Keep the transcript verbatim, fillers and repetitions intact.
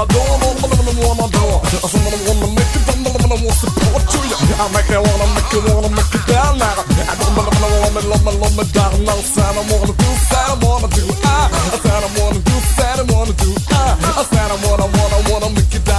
wanna do, wanna wanna do. I said I wanna make it, I wanna support to you. I make it, wanna make it, wanna make it down now. I don't wanna love me, love me, love me down now. Said I wanna do, said I wanna do. I said I wanna do, said I wanna do. I said I wanna, wanna, wanna make it down.